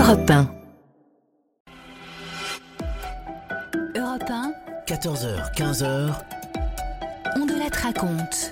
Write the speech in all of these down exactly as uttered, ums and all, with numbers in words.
Europe un. Europe un, quatorze heures, quinze heures. On de la te raconte.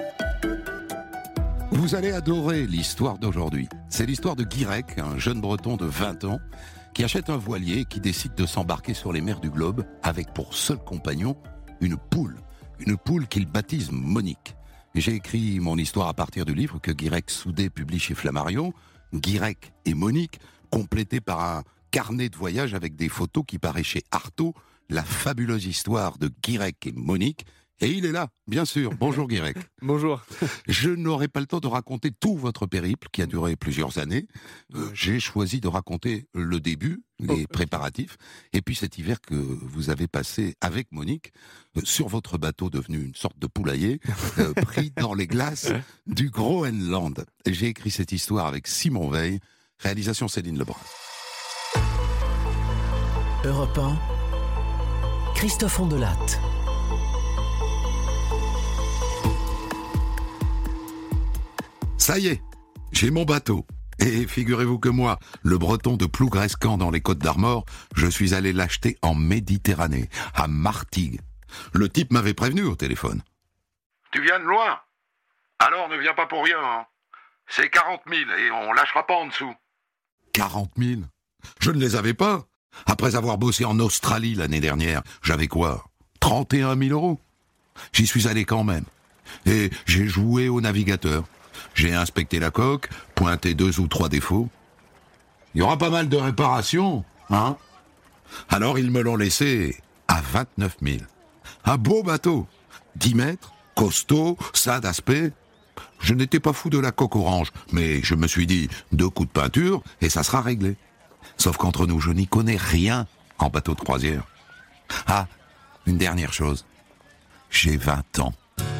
Vous allez adorer l'histoire d'aujourd'hui. C'est l'histoire de Guirec, un jeune breton de vingt ans, qui achète un voilier et qui décide de s'embarquer sur les mers du globe avec pour seul compagnon une poule. Une poule qu'il baptise Monique. Et j'ai écrit mon histoire à partir du livre que Guirec Soudé publie chez Flammarion, Guirec et Monique, complété par un carnet de voyage avec des photos qui paraît chez Artaud, la fabuleuse histoire de Guirec et Monique. Et il est là, bien sûr. Bonjour Guirec. Bonjour. Je n'aurai pas le temps de raconter tout votre périple qui a duré plusieurs années. Euh, j'ai choisi de raconter le début, les préparatifs, et puis cet hiver que vous avez passé avec Monique euh, sur votre bateau devenu une sorte de poulailler, euh, pris dans les glaces du Groenland. Et j'ai écrit cette histoire avec Simon Veil, réalisation Céline Lebrun. Europe un, Christophe Ondelat. Ça y est, j'ai mon bateau. Et figurez-vous que moi, le breton de Plougrescan dans les Côtes d'Armor, je suis allé l'acheter en Méditerranée, à Martigues. Le type m'avait prévenu au téléphone. Tu viens de loin? Alors ne viens pas pour rien, hein. C'est quarante mille et on lâchera pas en dessous. quarante mille? Je ne les avais pas. Après avoir bossé en Australie l'année dernière, j'avais quoi? trente et un mille euros. J'y suis allé quand même. Et j'ai joué au navigateur. J'ai inspecté la coque, pointé deux ou trois défauts. Il y aura pas mal de réparations, hein? Alors ils me l'ont laissé à vingt-neuf mille. Un beau bateau, dix mètres, costaud, ça d'aspect. Je n'étais pas fou de la coque orange, mais je me suis dit, deux coups de peinture et ça sera réglé. Sauf qu'entre nous, je n'y connais rien en bateau de croisière. Ah, une dernière chose. J'ai vingt ans.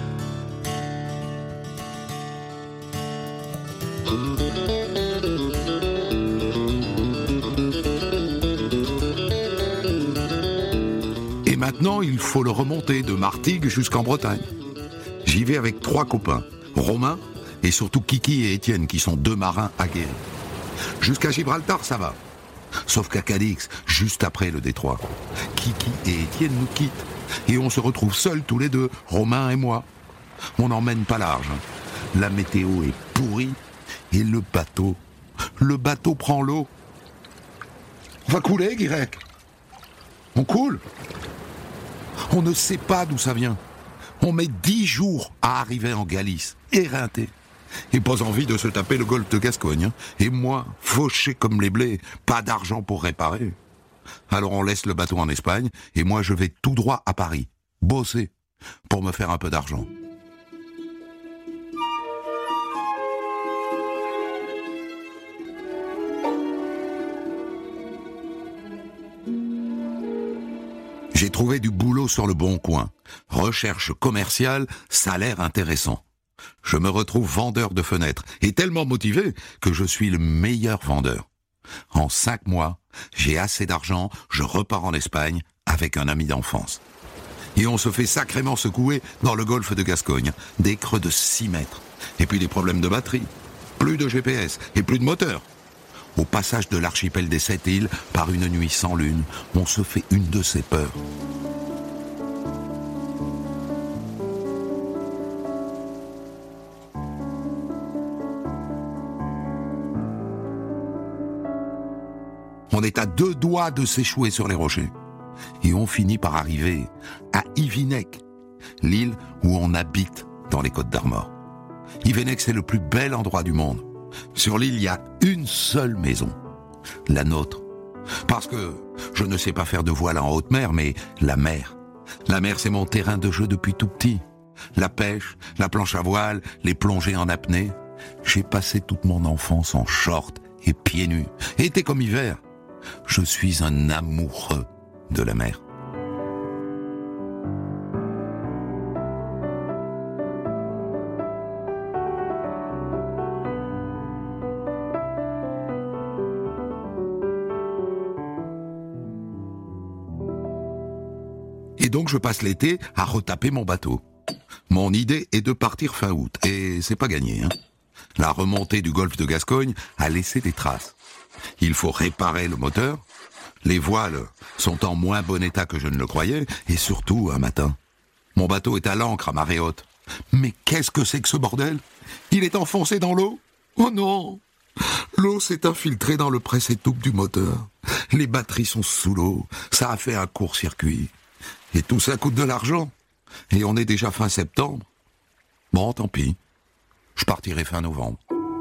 Et maintenant, il faut le remonter de Martigues jusqu'en Bretagne. J'y vais avec trois copains, Romain et surtout Kiki et Étienne, qui sont deux marins aguerris. Jusqu'à Gibraltar, ça va. Sauf qu'à Cadix, juste après le détroit, Kiki et Étienne nous quittent. Et on se retrouve seuls tous les deux, Romain et moi. On n'emmène pas large. La météo est pourrie. Et le bateau, le bateau prend l'eau. On va couler, Guirec. On coule. On ne sait pas d'où ça vient. On met dix jours à arriver en Galice, éreinté. Et pas envie de se taper le golfe de Gascogne. Et moi, fauché comme les blés, pas d'argent pour réparer. Alors on laisse le bateau en Espagne, et moi je vais tout droit à Paris, bosser, pour me faire un peu d'argent. J'ai trouvé du boulot sur le Bon Coin. Recherche commerciale, salaire intéressant. Je me retrouve vendeur de fenêtres, et tellement motivé que je suis le meilleur vendeur. En cinq mois, j'ai assez d'argent, je repars en Espagne avec un ami d'enfance. Et on se fait sacrément secouer dans le golfe de Gascogne, des creux de six mètres. Et puis des problèmes de batterie, plus de G P S et plus de moteur. Au passage de l'archipel des Sept Îles, par une nuit sans lune, on se fait une de ces peurs. On est à deux doigts de s'échouer sur les rochers. Et on finit par arriver à Yvinec, l'île où on habite dans les Côtes d'Armor. Yvinec, c'est le plus bel endroit du monde. Sur l'île, il y a une seule maison, la nôtre. Parce que je ne sais pas faire de voile en haute mer, mais la mer. La mer, c'est mon terrain de jeu depuis tout petit. La pêche, la planche à voile, les plongées en apnée. J'ai passé toute mon enfance en short et pieds nus. Été comme hiver. Je suis un amoureux de la mer. Et donc je passe l'été à retaper mon bateau. Mon idée est de partir fin août, et c'est pas gagné, hein. La remontée du golfe de Gascogne a laissé des traces. Il faut réparer le moteur. Les voiles sont en moins bon état que je ne le croyais. Et surtout, un matin, mon bateau est à l'ancre à marée haute. Mais qu'est-ce que c'est que ce bordel? Il est enfoncé dans l'eau? Oh non! L'eau s'est infiltrée dans le presse-étoupe du moteur. Les batteries sont sous l'eau. Ça a fait un court-circuit. Et tout ça coûte de l'argent. Et on est déjà fin septembre. Bon, tant pis. Je partirai fin novembre.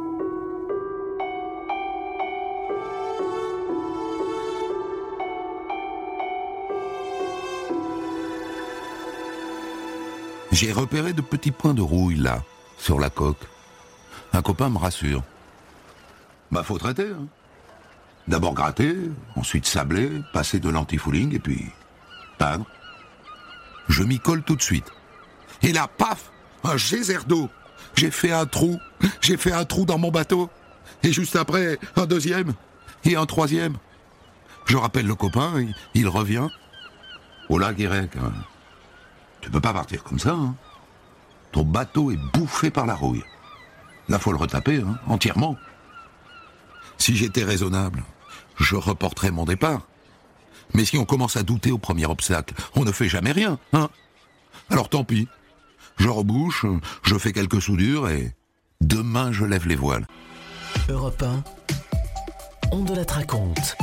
J'ai repéré de petits points de rouille, là, sur la coque. Un copain me rassure. Bah, faut traiter, hein. D'abord gratter, ensuite sabler, passer de l'antifouling, et puis peindre. Je m'y colle tout de suite. Et là, paf, un geyser d'eau. J'ai fait un trou, j'ai fait un trou dans mon bateau. Et juste après, un deuxième, et un troisième. Je rappelle le copain, il, il revient. Oh là, Guirec, hein. Tu peux pas partir comme ça, hein. Ton bateau est bouffé par la rouille. Là, faut le retaper, hein, entièrement. Si j'étais raisonnable, je reporterais mon départ. Mais si on commence à douter au premier obstacle, on ne fait jamais rien, hein. Alors tant pis. Je rebouche, je fais quelques soudures et demain je lève les voiles. Europe un, on de la raconte.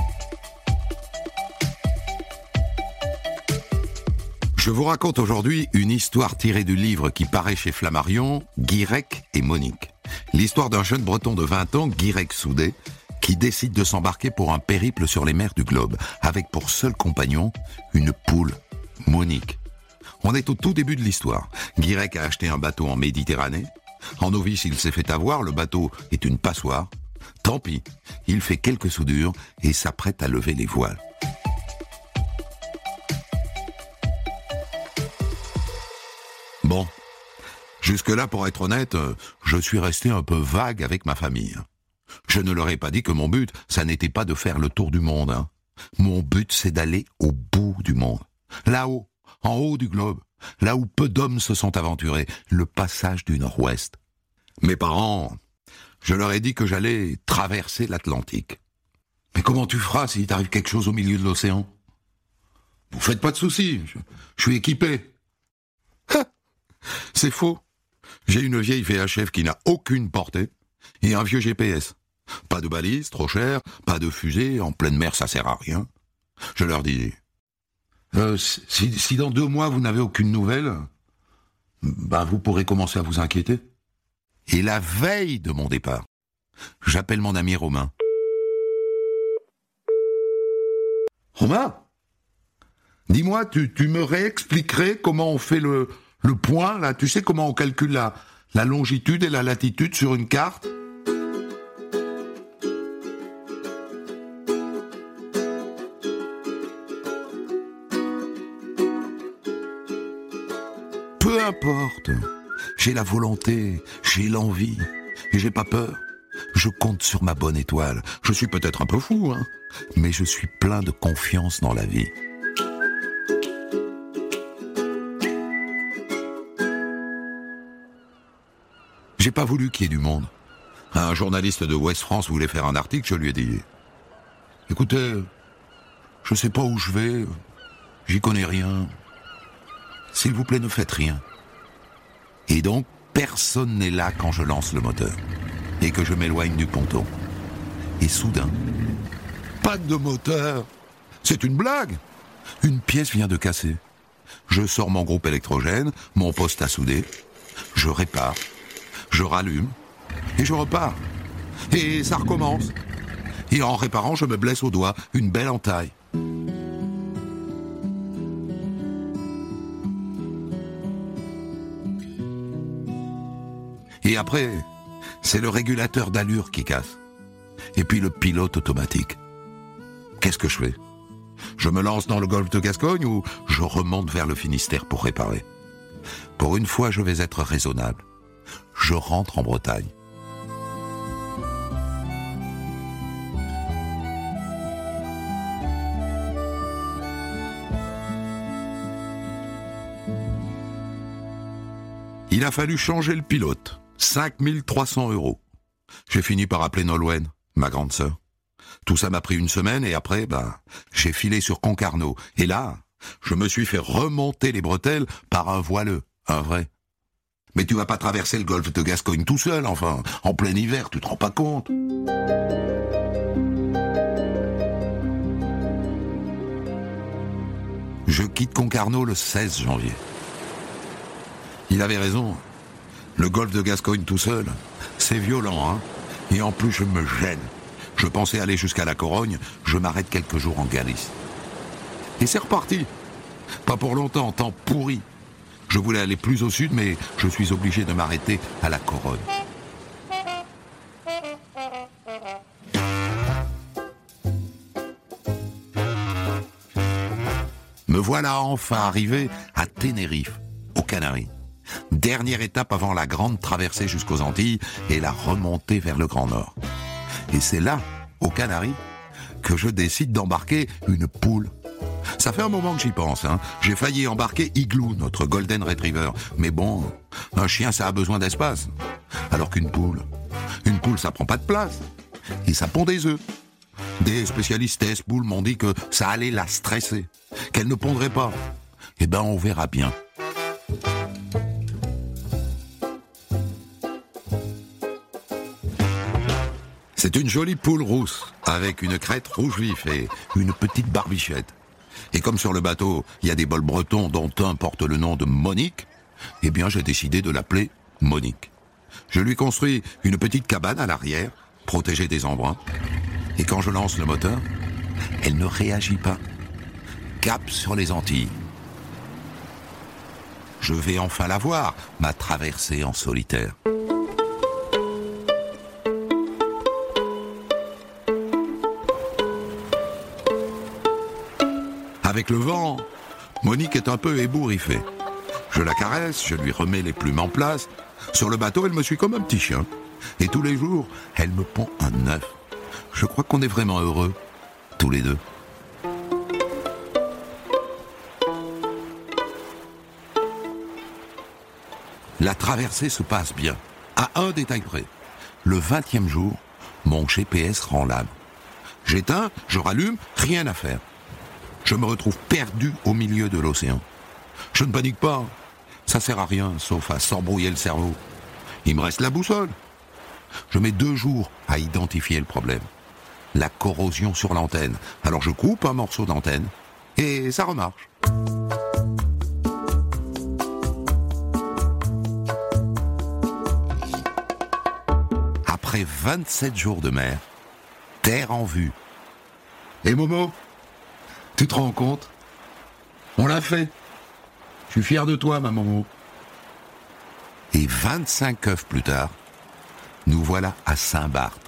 Je vous raconte aujourd'hui une histoire tirée du livre qui paraît chez Flammarion, Guirec et Monique. L'histoire d'un jeune breton de vingt ans, Guirec Soudé, qui décide de s'embarquer pour un périple sur les mers du globe, avec pour seul compagnon une poule, Monique. On est au tout début de l'histoire. Guirec a acheté un bateau en Méditerranée. En novice, il s'est fait avoir, le bateau est une passoire. Tant pis, il fait quelques soudures et s'apprête à lever les voiles. Bon, jusque-là, pour être honnête, je suis resté un peu vague avec ma famille. Je ne leur ai pas dit que mon but, ça n'était pas de faire le tour du monde. Hein. Mon but, c'est d'aller au bout du monde. Là-haut, en haut du globe, là où peu d'hommes se sont aventurés, le passage du Nord-Ouest. Mes parents, je leur ai dit que j'allais traverser l'Atlantique. Mais comment tu feras s'il t'arrive quelque chose au milieu de l'océan? Vous faites pas de soucis, je, je suis équipé. Ha! C'est faux. J'ai une vieille V H F qui n'a aucune portée et un vieux G P S. Pas de balise, trop cher, pas de fusée, en pleine mer ça sert à rien. Je leur dis, euh, si, si dans deux mois vous n'avez aucune nouvelle, ben vous pourrez commencer à vous inquiéter. Et la veille de mon départ, j'appelle mon ami Romain. Romain, dis-moi, tu, tu me réexpliquerais comment on fait le, le point, là, tu sais comment on calcule la, la longitude et la latitude sur une carte? Peu importe, j'ai la volonté, j'ai l'envie, et j'ai pas peur. Je compte sur ma bonne étoile. Je suis peut-être un peu fou, hein, mais je suis plein de confiance dans la vie. J'ai pas voulu qu'il y ait du monde. Un journaliste de Ouest France voulait faire un article, je lui ai dit « Écoutez, je sais pas où je vais, j'y connais rien. S'il vous plaît, ne faites rien. » Et donc, personne n'est là quand je lance le moteur et que je m'éloigne du ponton. Et soudain, pas de moteur. C'est une blague. Une pièce vient de casser. Je sors mon groupe électrogène, mon poste à souder, je répare, je rallume et je repars. Et ça recommence. Et en réparant, je me blesse au doigt, une belle entaille. Et après, c'est le régulateur d'allure qui casse. Et puis le pilote automatique. Qu'est-ce que je fais? Je me lance dans le golfe de Gascogne ou je remonte vers le Finistère pour réparer? Pour une fois, je vais être raisonnable. Je rentre en Bretagne. Il a fallu changer le pilote. cinq mille trois cents euros. J'ai fini par appeler Nolwenn, ma grande sœur. Tout ça m'a pris une semaine et après, bah, j'ai filé sur Concarneau. Et là, je me suis fait remonter les bretelles par un voileux, un vrai. Mais tu vas pas traverser le golfe de Gascogne tout seul, enfin, en plein hiver, tu te rends pas compte. Je quitte Concarneau le seize janvier. Il avait raison. Le golfe de Gascogne tout seul, c'est violent, hein. Et en plus, je me gêne. Je pensais aller jusqu'à la Corogne, je m'arrête quelques jours en Galice. Et c'est reparti. Pas pour longtemps, temps pourri. Je voulais aller plus au sud, mais je suis obligé de m'arrêter à la Corogne. Me voilà enfin arrivé à Tenerife, aux Canaries. Dernière étape avant la grande traversée jusqu'aux Antilles et la remontée vers le Grand Nord. Et c'est là, aux Canaries, que je décide d'embarquer une poule. Ça fait un moment que j'y pense, hein. J'ai failli embarquer Igloo, notre Golden Retriever. Mais bon, un chien, ça a besoin d'espace. Alors qu'une poule, une poule, ça prend pas de place. Et ça pond des œufs. Des spécialistes test poules m'ont dit que ça allait la stresser, qu'elle ne pondrait pas. Eh ben, on verra bien. C'est une jolie poule rousse, avec une crête rouge vif et une petite barbichette. Et comme sur le bateau, il y a des bols bretons dont un porte le nom de Monique, eh bien j'ai décidé de l'appeler Monique. Je lui construis une petite cabane à l'arrière, protégée des embruns. Et quand je lance le moteur, elle ne réagit pas. Cap sur les Antilles. Je vais enfin la voir, ma traversée en solitaire. Avec le vent, Monique est un peu ébouriffée. Je la caresse, je lui remets les plumes en place. Sur le bateau, elle me suit comme un petit chien. Et tous les jours, elle me pond un œuf. Je crois qu'on est vraiment heureux, tous les deux. La traversée se passe bien, à un détail près. Le vingtième jour, mon G P S rend l'âme. J'éteins, je rallume, rien à faire. Je me retrouve perdu au milieu de l'océan. Je ne panique pas, ça sert à rien, sauf à s'embrouiller le cerveau. Il me reste la boussole. Je mets deux jours à identifier le problème. La corrosion sur l'antenne. Alors je coupe un morceau d'antenne et ça remarche. Après vingt-sept jours de mer, terre en vue. Et Momo, tu te rends compte? On l'a fait. Je suis fier de toi, ma Momo. Et vingt-cinq œufs plus tard, nous voilà à Saint-Barth.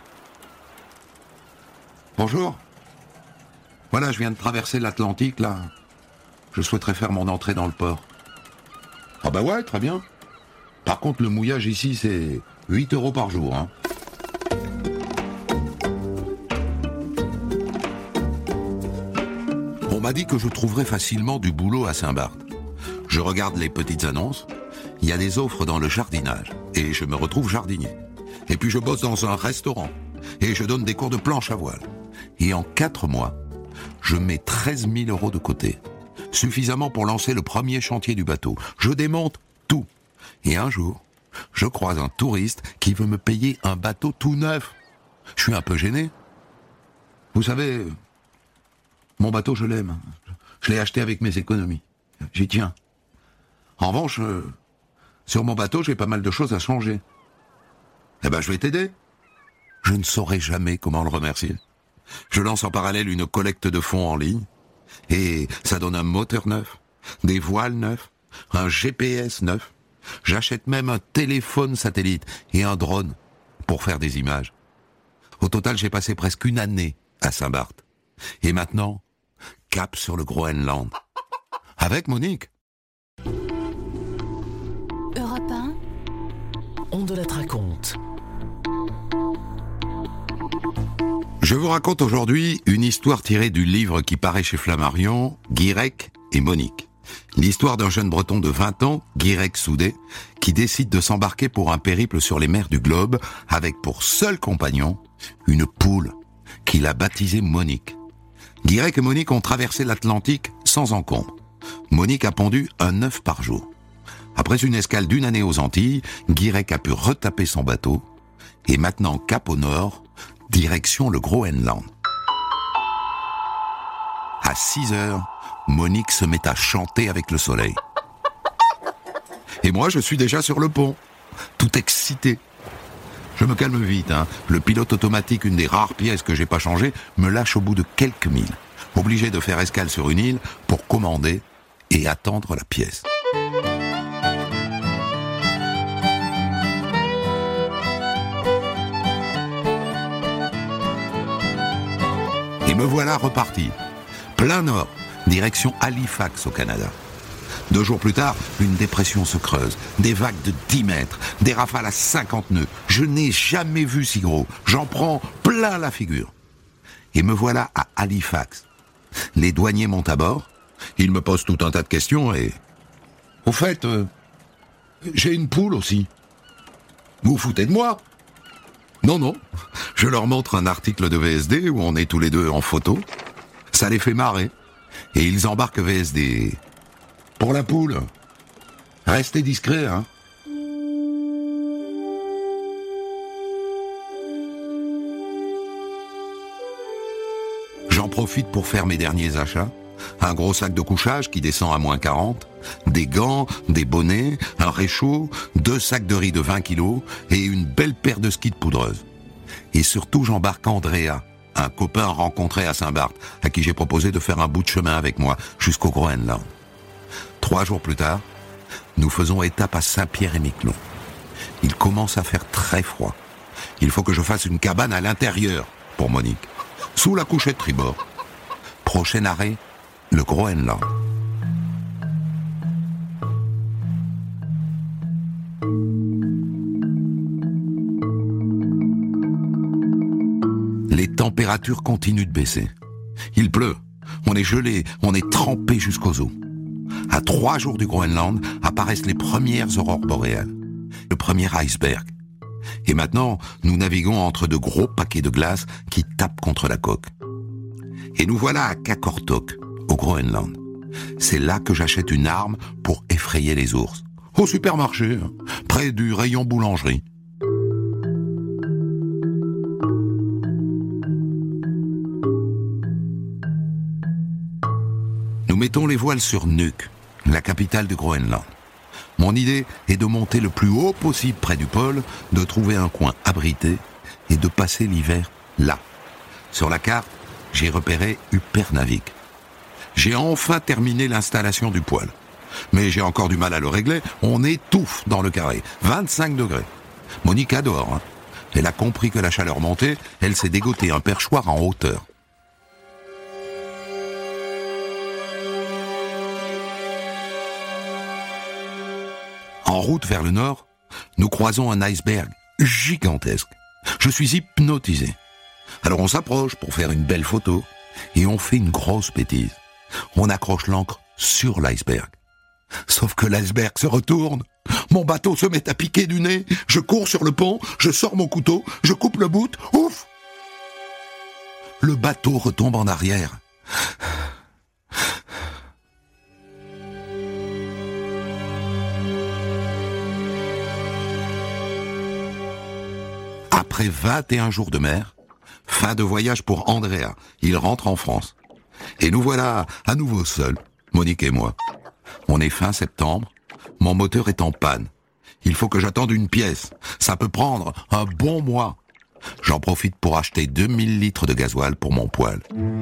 Bonjour. Voilà, je viens de traverser l'Atlantique, là. Je souhaiterais faire mon entrée dans le port. Ah bah ouais, très bien. Par contre, le mouillage ici, c'est huit euros par jour, hein. On m'a dit que je trouverais facilement du boulot à Saint-Barth. Je regarde les petites annonces. Il y a des offres dans le jardinage. Et je me retrouve jardinier. Et puis je bosse dans un restaurant. Et je donne des cours de planche à voile. Et en quatre mois, je mets treize mille euros de côté. Suffisamment pour lancer le premier chantier du bateau. Je démonte tout. Et un jour, je croise un touriste qui veut me payer un bateau tout neuf. Je suis un peu gêné. Vous savez, mon bateau, je l'aime. Je l'ai acheté avec mes économies. J'y tiens. En revanche, euh, sur mon bateau, j'ai pas mal de choses à changer. Eh ben, je vais t'aider. Je ne saurai jamais comment le remercier. Je lance en parallèle une collecte de fonds en ligne. Et ça donne un moteur neuf, des voiles neufs, un G P S neuf. J'achète même un téléphone satellite et un drone pour faire des images. Au total, j'ai passé presque une année à Saint-Barth. Et maintenant, cap sur le Groenland. Avec Monique. Europe un, On de la raconte. Je vous raconte aujourd'hui une histoire tirée du livre qui paraît chez Flammarion, Guirec et Monique. L'histoire d'un jeune breton de vingt ans, Guirec Soudet, qui décide de s'embarquer pour un périple sur les mers du globe avec pour seul compagnon une poule qu'il a baptisée Monique. Guirec et Monique ont traversé l'Atlantique sans encombre. Monique a pondu un œuf par jour. Après une escale d'une année aux Antilles, Guirec a pu retaper son bateau et maintenant cap au nord, direction le Groenland. À six heures, Monique se met à chanter avec le soleil. Et moi, je suis déjà sur le pont, tout excité. Je me calme vite, hein. Le pilote automatique, une des rares pièces que j'ai pas changées, me lâche au bout de quelques milles. Obligé de faire escale sur une île pour commander et attendre la pièce. Et me voilà reparti. Plein nord, direction Halifax au Canada. Deux jours plus tard, une dépression se creuse, des vagues de dix mètres, des rafales à cinquante nœuds. Je n'ai jamais vu si gros, j'en prends plein la figure. Et me voilà à Halifax. Les douaniers montent à bord, ils me posent tout un tas de questions et... Au fait, euh, j'ai une poule aussi. Vous vous foutez de moi ? Non, non, je leur montre un article de V S D où on est tous les deux en photo. Ça les fait marrer. Et ils embarquent V S D... Pour la poule, restez discret, hein. J'en profite pour faire mes derniers achats. Un gros sac de couchage qui descend à moins quarante, des gants, des bonnets, un réchaud, deux sacs de riz de vingt kilos et une belle paire de skis de poudreuse. Et surtout, j'embarque Andrea, un copain rencontré à Saint-Barth, à qui j'ai proposé de faire un bout de chemin avec moi jusqu'au Groenland. Trois jours plus tard, nous faisons étape à Saint-Pierre-et-Miquelon. Il commence à faire très froid. Il faut que je fasse une cabane à l'intérieur pour Monique, sous la couchette tribord. Prochain arrêt, le Groenland. Les températures continuent de baisser. Il pleut, on est gelé, on est trempé jusqu'aux os. À trois jours du Groenland apparaissent les premières aurores boréales, le premier iceberg. Et maintenant, nous naviguons entre de gros paquets de glace qui tapent contre la coque. Et nous voilà à Qaqortoq, au Groenland. C'est là que j'achète une arme pour effrayer les ours. Au supermarché, près du rayon boulangerie. Nous mettons les voiles sur Nuuk, la capitale du Groenland. Mon idée est de monter le plus haut possible près du pôle, de trouver un coin abrité et de passer l'hiver là. Sur la carte, j'ai repéré Upernavik. J'ai enfin terminé l'installation du poêle. Mais j'ai encore du mal à le régler, on étouffe dans le carré, vingt-cinq degrés. Monique adore, hein. Elle a compris que la chaleur montait, elle s'est dégoté un perchoir en hauteur. En route vers le nord, nous croisons un iceberg gigantesque. Je suis hypnotisé. Alors on s'approche pour faire une belle photo et on fait une grosse bêtise. On accroche l'ancre sur l'iceberg. Sauf que l'iceberg se retourne. Mon bateau se met à piquer du nez. Je cours sur le pont, je sors mon couteau, je coupe le bout. Ouf! Le bateau retombe en arrière. Après vingt et un jours de mer, fin de voyage pour Andrea. Il rentre en France. Et nous voilà à nouveau seuls, Monique et moi. On est fin septembre, mon moteur est en panne. Il faut que j'attende une pièce. Ça peut prendre un bon mois. J'en profite pour acheter deux mille litres de gasoil pour mon poêle.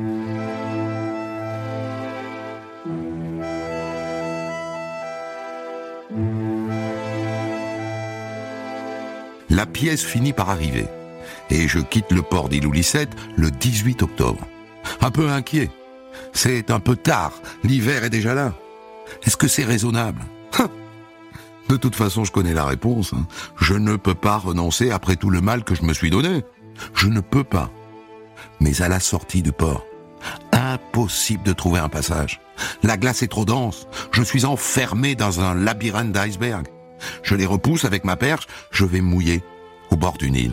La pièce finit par arriver. Et je quitte le port d'Ilulissat le dix-huit octobre. Un peu inquiet. C'est un peu tard, l'hiver est déjà là. Est-ce que c'est raisonnable ? De toute façon, je connais la réponse. Je ne peux pas renoncer après tout le mal que je me suis donné. Je ne peux pas. Mais à la sortie du port, impossible de trouver un passage. La glace est trop dense. Je suis enfermé dans un labyrinthe d'iceberg. Je les repousse avec ma perche, je vais mouiller au bord d'une île.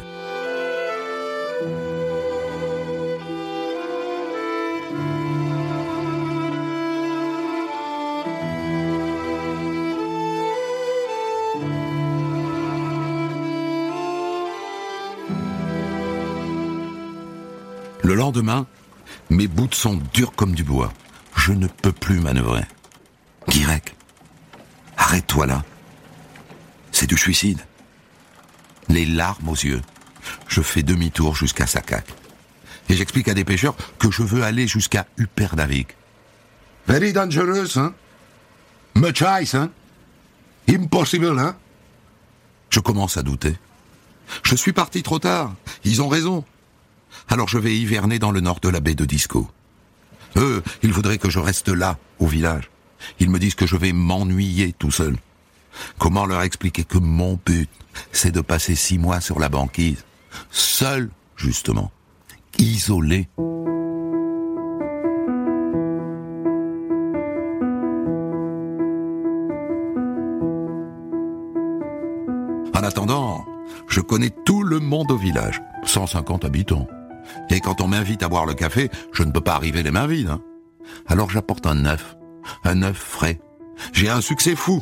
Le lendemain, mes bouts sont durs comme du bois. Je ne peux plus manœuvrer. Guirec, arrête-toi là. C'est du suicide. Les larmes aux yeux. Je fais demi-tour jusqu'à Sakak. Et j'explique à des pêcheurs que je veux aller jusqu'à Upernavik. Very dangerous, hein? Much ice, hein? Impossible, hein? Je commence à douter. Je suis parti trop tard. Ils ont raison. Alors je vais hiverner dans le nord de la baie de Disco. Eux, ils voudraient que je reste là, au village. Ils me disent que je vais m'ennuyer tout seul. Comment leur expliquer que mon but, c'est de passer six mois sur la banquise, seul, justement, isolé. En attendant, je connais tout le monde au village, cent cinquante habitants. Et quand on m'invite à boire le café, je ne peux pas arriver les mains vides. Hein. Alors j'apporte un œuf, un œuf frais. J'ai un succès fou.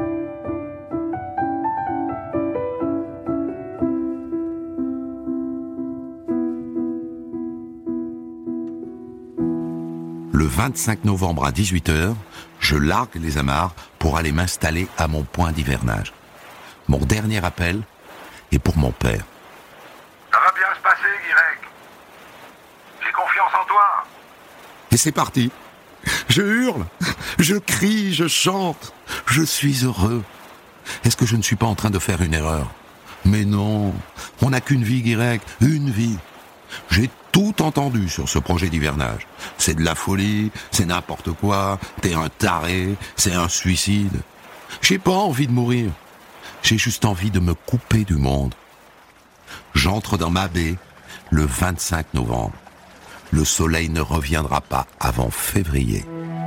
Le vingt-cinq novembre à dix-huit heures, je largue les amarres pour aller m'installer à mon point d'hivernage. Mon dernier appel est pour mon père. Ça va bien se passer, Guirec. J'ai confiance en toi. Et c'est parti. Je hurle, je crie, je chante. Je suis heureux. Est-ce que je ne suis pas en train de faire une erreur? Mais non, on n'a qu'une vie, Guirec, une vie. J'ai tout entendu sur ce projet d'hivernage. C'est de la folie, c'est n'importe quoi, t'es un taré, c'est un suicide. J'ai pas envie de mourir. J'ai juste envie de me couper du monde. J'entre dans ma baie le vingt-cinq novembre. Le soleil ne reviendra pas avant février.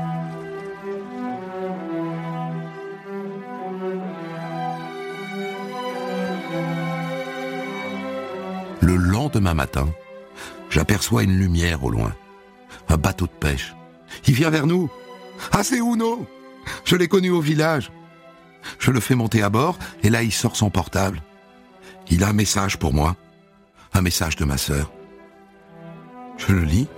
Le lendemain matin, j'aperçois une lumière au loin. Un bateau de pêche. Il vient vers nous. Ah, c'est Uno. Je l'ai connu au village. Je le fais monter à bord et là, il sort son portable. Il a un message pour moi. Un message de ma sœur. Je le lis.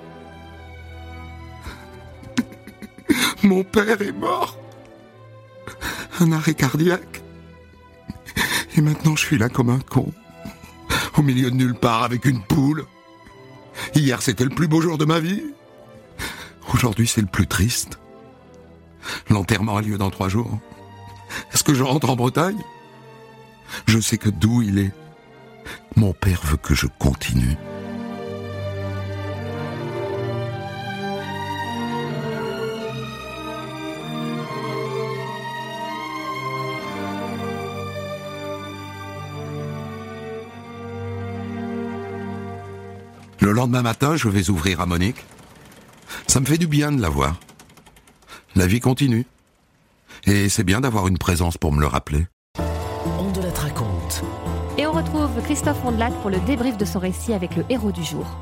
Mon père est mort. Un arrêt cardiaque. Et maintenant, je suis là comme un con. Au milieu de nulle part avec une poule. Hier, c'était le plus beau jour de ma vie. Aujourd'hui, c'est le plus triste. L'enterrement a lieu dans trois jours. Est-ce que je rentre en Bretagne? Je sais que d'où il est, mon père veut que je continue. Le lendemain matin, je vais ouvrir à Monique. Ça me fait du bien de la voir. La vie continue. Et c'est bien d'avoir une présence pour me le rappeler. On de la raconte. Et on retrouve Christophe Ondelat pour le débrief de son récit avec le héros du jour.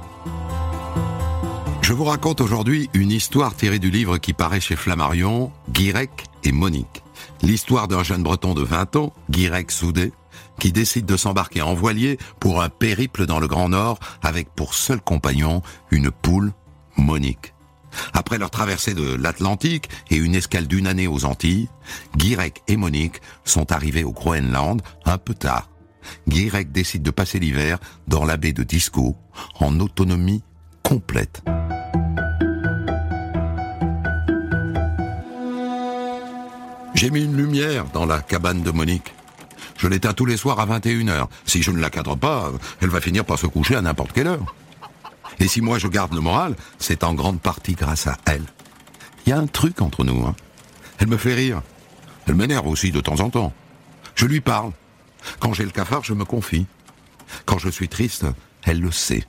Je vous raconte aujourd'hui une histoire tirée du livre qui paraît chez Flammarion, Guirec et Monique. L'histoire d'un jeune breton de vingt ans, Guirec Soudé, qui décide de s'embarquer en voilier pour un périple dans le Grand Nord avec pour seul compagnon une poule, Monique. Après leur traversée de l'Atlantique et une escale d'une année aux Antilles, Guirec et Monique sont arrivés au Groenland un peu tard. Guirec décide de passer l'hiver dans la baie de Disco, en autonomie complète. J'ai mis une lumière dans la cabane de Monique. Je l'éteins tous les soirs à vingt et une heures. Si je ne la cadre pas, elle va finir par se coucher à n'importe quelle heure. Et si moi je garde le moral, c'est en grande partie grâce à elle. Il y a un truc entre nous, hein. Elle me fait rire. Elle m'énerve aussi de temps en temps. Je lui parle. Quand j'ai le cafard, je me confie. Quand je suis triste, elle le sait.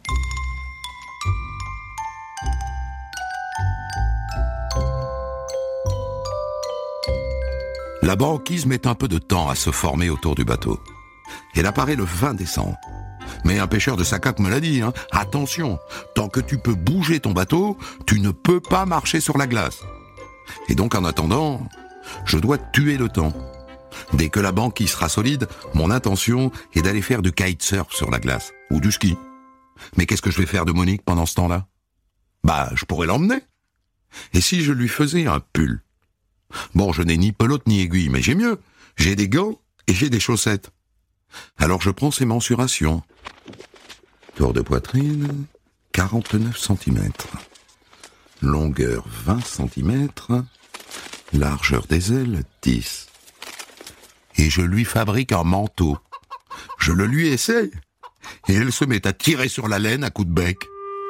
La banquise met un peu de temps à se former autour du bateau. Elle apparaît le vingt décembre. Mais un pêcheur de Sacac me l'a dit, hein, attention, tant que tu peux bouger ton bateau, tu ne peux pas marcher sur la glace. Et donc en attendant, je dois tuer le temps. Dès que la banquise sera solide, mon intention est d'aller faire du kitesurf sur la glace, ou du ski. Mais qu'est-ce que je vais faire de Monique pendant ce temps-là ? Bah, je pourrais l'emmener. Et si je lui faisais un pull ? Bon, je n'ai ni pelote ni aiguille, mais j'ai mieux. J'ai des gants et j'ai des chaussettes. Alors je prends ses mensurations. Tour de poitrine, quarante-neuf centimètres. Longueur, vingt centimètres. Largeur des ailes, dix. Et je lui fabrique un manteau. Je le lui essaye. Et elle se met à tirer sur la laine à coups de bec.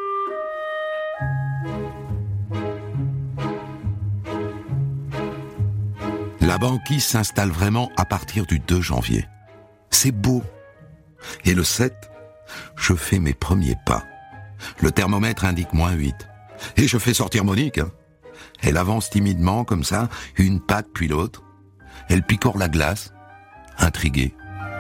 La banquise s'installe vraiment à partir du deux janvier. C'est beau. Et le sept, je fais mes premiers pas. Le thermomètre indique moins huit. Et je fais sortir Monique. Hein. Elle avance timidement, comme ça, une patte puis l'autre. Elle picore la glace, intriguée.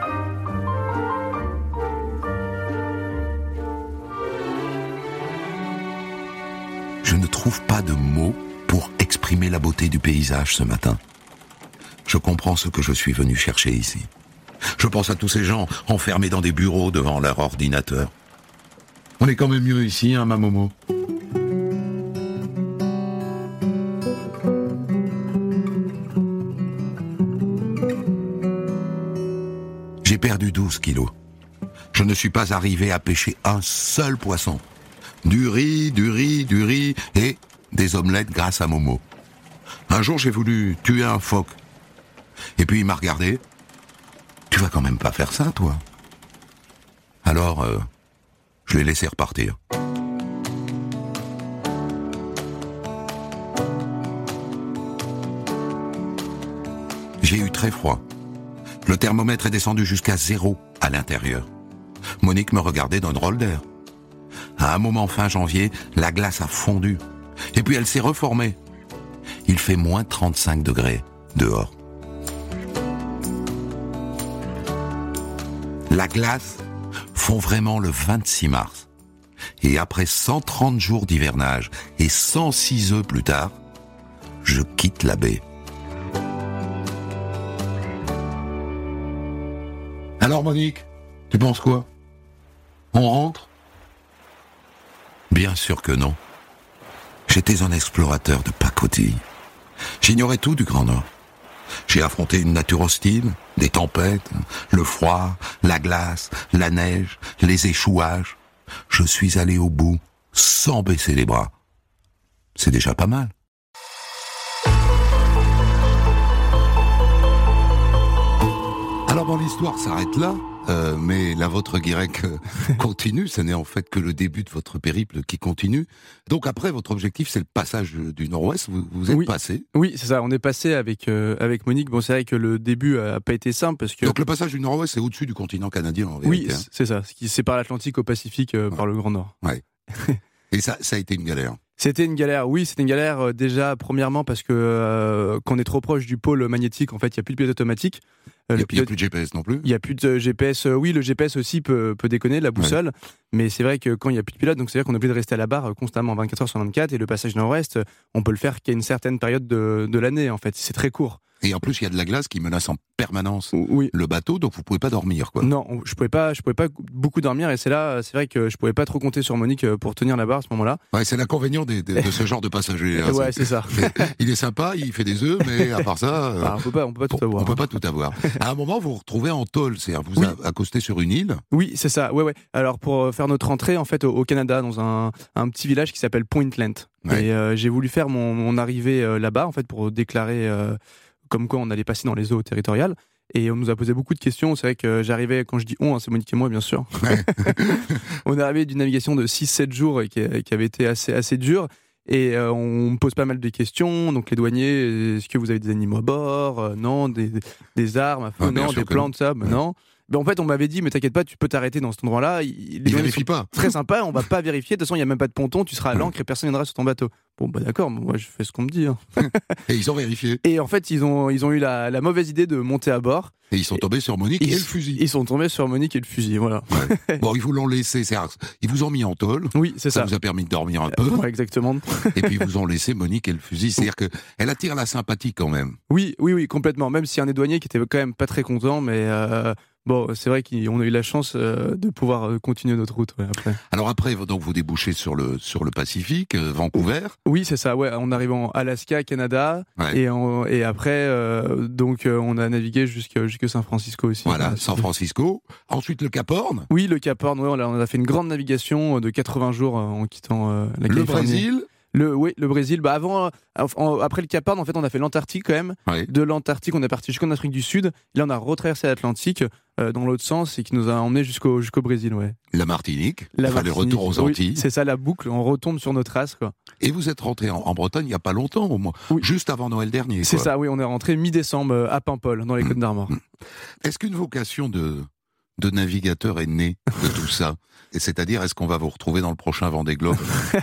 Je ne trouve pas de mots pour exprimer la beauté du paysage ce matin. Je comprends ce que je suis venu chercher ici. Je pense à tous ces gens enfermés dans des bureaux devant leur ordinateur. On est quand même mieux ici, hein, ma Momo ? J'ai perdu douze kilos. Je ne suis pas arrivé à pêcher un seul poisson. Du riz, du riz, du riz et des omelettes grâce à Momo. Un jour, j'ai voulu tuer un phoque. Et puis il m'a regardé. Tu vas quand même pas faire ça, toi ? Alors, euh, je l'ai laissé repartir. J'ai eu très froid. Le thermomètre est descendu jusqu'à zéro à l'intérieur. Monique me regardait d'un drôle d'air. À un moment fin janvier, la glace a fondu. Et puis elle s'est reformée. Il fait moins trente-cinq degrés dehors. La glace fond vraiment le vingt-six mars. Et après cent trente jours d'hivernage et cent six œufs plus tard, je quitte la baie. Alors Monique, tu penses quoi ? On rentre ? Bien sûr que non. J'étais un explorateur de pacotille. J'ignorais tout du Grand Nord. J'ai affronté une nature hostile, des tempêtes, le froid, la glace, la neige, les échouages. Je suis allé au bout, sans baisser les bras. C'est déjà pas mal. Alors bon, l'histoire s'arrête là, euh, mais la vôtre Guirec euh, continue. Ce n'est en fait que le début de votre périple qui continue. Donc après, votre objectif, c'est le passage du Nord-Ouest. Vous, vous êtes oui. passé. Oui, c'est ça. On est passé avec euh, avec Monique. Bon, c'est vrai que le début a pas été simple parce que. Donc le passage du Nord-Ouest, c'est au-dessus du continent canadien en vérité. Oui, c'est ça. Ce qui sépare l'Atlantique au Pacifique euh, ouais. par le Grand Nord. Ouais. Et ça, ça a été une galère. C'était une galère, oui, c'était une galère euh, déjà premièrement parce que euh, qu'on est trop proche du pôle magnétique, en fait, il n'y a plus de pilote automatique. Euh, il n'y a, pilote... a plus de G P S non plus. Il n'y a plus de G P S, euh, oui, le G P S aussi peut, peut déconner, la boussole, ouais. Mais c'est vrai que quand il n'y a plus de pilote, donc c'est-à-dire qu'on est obligé de rester à la barre euh, constamment vingt-quatre heures sur vingt-quatre, et le passage nord-ouest, on peut le faire qu'à une certaine période de, de l'année, en fait, c'est très court. Et en plus, il y a de la glace qui menace en permanence oui. le bateau, donc vous pouvez pas dormir, quoi. Non, je pouvais pas, je pouvais pas beaucoup dormir, et c'est là, c'est vrai que je pouvais pas trop compter sur Monique pour tenir la barre à ce moment-là. Ouais, c'est l'inconvénient de, de, de ce genre de passager. Hein, ouais, c'est, c'est ça. Il est sympa, il fait des œufs, mais à part ça, bah, on peut pas, on peut pas tout avoir. On peut pas tout avoir. À un moment, vous vous retrouvez en tôle, c'est-à-dire vous oui. accostez sur une île. Oui, c'est ça. Ouais, ouais. Alors pour faire notre entrée, en fait, au, au Canada, dans un, un petit village qui s'appelle Pointland. Ouais. Et euh, j'ai voulu faire mon, mon arrivée euh, là-bas, en fait, pour déclarer. Euh, comme quoi on allait passer dans les eaux territoriales, et on nous a posé beaucoup de questions. C'est vrai que j'arrivais, quand je dis on, hein, c'est Monique et moi bien sûr, ouais. On est arrivé d'une navigation de six sept jours et qui, qui avait été assez, assez dure, et euh, on me pose pas mal de questions, donc les douaniers, est-ce que vous avez des animaux à bord ? euh, Non, des, des armes à feu, ah, non, des plantes, ça, ben ouais. Non. Ben, en fait, on m'avait dit, mais t'inquiète pas, tu peux t'arrêter dans cet endroit-là. Ils ne vérifient pas. Très sympa, on va pas vérifier. De toute façon, il n'y a même pas de ponton, tu seras à l'ancre et personne ne viendra sur ton bateau. Bon, bah d'accord, moi je fais ce qu'on me dit. Hein. Et ils ont vérifié. Et en fait, ils ont, ils ont eu la, la mauvaise idée de monter à bord. Et ils sont tombés sur Monique ils, et le fusil. Ils sont tombés sur Monique et le fusil, voilà. Ouais. Bon, ils vous l'ont laissé, c'est ils vous ont mis en tôle. Oui, c'est ça. Ça vous a permis de dormir un peu. Ouais, exactement. Et puis ils vous ont laissé Monique et le fusil. C'est-à-dire qu'elle attire la sympathie quand même. Oui, oui, oui, complètement. Même s'il y a un des douaniers qui était quand même pas très content, mais euh, bon, c'est vrai qu'on a eu la chance euh, de pouvoir continuer notre route ouais, après. Alors après, donc vous débouchez sur le sur le Pacifique, euh, Vancouver. Oui, c'est ça. Ouais, on arrive en Alaska, Canada, ouais. et, en, et après, euh, donc euh, on a navigué jusqu'à jusqu'à San Francisco aussi. Voilà, San Francisco. Ensuite le Cap Horn. Oui, le Cap Horn. Ouais, on a, on a fait une grande navigation de quatre-vingts jours en quittant euh, la Californie. Le Brésil. Le, oui, le Brésil. Bah avant, euh, en, après le Cap Horn, en fait, on a fait l'Antarctique quand même. Oui. De l'Antarctique, on est parti jusqu'en Afrique du Sud. Là, on a retraversé l'Atlantique euh, dans l'autre sens et qui nous a emmenés jusqu'au jusqu'au Brésil, ouais. La Martinique. La enfin, Martinique. Le retour aux Antilles. Oui, c'est ça la boucle. On retombe sur nos traces, quoi. Et vous êtes rentré en, en Bretagne il y a pas longtemps, au moins, oui. juste avant Noël dernier. C'est quoi. ça. Oui, on est rentré mi-décembre à Paimpol, dans les Côtes d'Armor. Est-ce qu'une vocation de de navigateur est née de tout ça? Et c'est-à-dire, est-ce qu'on va vous retrouver dans le prochain Vendée Globe?